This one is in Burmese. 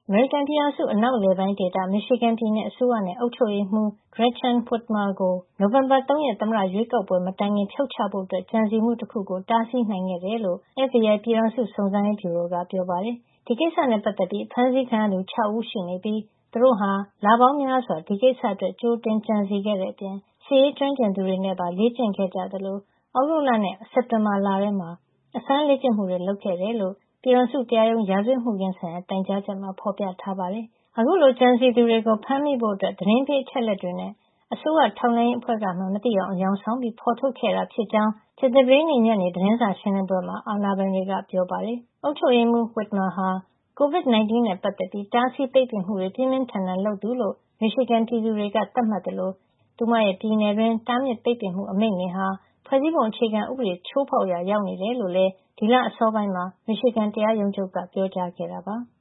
အမေရိကန်ပြည်ထောင်စု အနောက်အလယ်ပိုင်းဒေသ Michigan ပြည်နယ်အစိုးရနဲ့ အုပ်ချုပ်ရေးမှူး Gretchen Whitmer ကို နိုဝင်ဘာ ၃ ရက် သမ္မတရွေးကောက်ပွဲ မတိုင်ခင် ဖြုတ်ချဖို့ ကြံစည်မှုတခုကို တားဆီးနိုင်ခဲ့တယ်လို့ FBI ပြည်ထောင်စုစုံစမ်းရေးဗျူရိုက ပြောပါတယ်။ ဒီကိစ္စနဲ့ပတ်သက်ပြီး အဖမ်းဆီးခံရသူ ၆ ဦးရှိနေပြီး သူတို့ဟာ လပေါင်းများစွာ ဒီကိစ္စအတွက် ကြိုတင်ကြံစည်ခဲ့တဲ့အပြင် စစ်ရေးကျွမ်းကျင်သူတွေနဲ့ပါ လေ့ကျင့်ခဲ့ကြသလို သြဂုတ်လနဲ့ စက်တင်ဘာလထဲမှာ အစမ်းလေ့ကျင့်မှုတွေ လုပ်ခဲ့တယ်လို့ ပြည်ထောင်စုတရားရုံး ရာဇဝတ်မှုခင်းဆိုင်ရာ တိုင်ကြားချက်မှာ ဖော်ပြထားပါတယ်။ အခုလို ကြံစည်သူတွေကို ဖမ်းမိဖို့ သတင်းပေးအချက်အလက်တွေနဲ့ အစိုးရထောက်လှမ်းရေးအဖွဲ့ကမှ မသိအောင် အယောင်ဆောင်ပြီး ဖော်ထုတ်ခဲ့တာဖြစ်ကြောင်း ကြာသပတေးနေ့ညနေ သတင်းစာရှင်းလင်းပွဲမှာ အာဏာပိုင်တွေက ပြောပါတယ်။ အုပ်ချုပ်ရေးမှူး Whitmer ဟာ COVID-19 နဲ့ပတ်သက်ပြီး တားဆီးပိတ်ပင်မှုတွေ ပြင်းပြင်းထန်ထန်လုပ်သူလို့ Michigan ပြည်သူတွေက သတ်မှတ်သလို သူမရဲ့ ပြည်နယ်တွင်း တားမြစ်ပိတ်ပင်မှု အမိန့်တွေဟာ ဖွဲ့စည်းပုံအခြေခံဥပဒေ ချိုးဖောက်ရာရောက်နေတယ်လို့လည်း ဒီလအစောပိုင်းမှာ Michigan တရားရုံးချုပ်က ပြောကြားခဲ့တာပါ။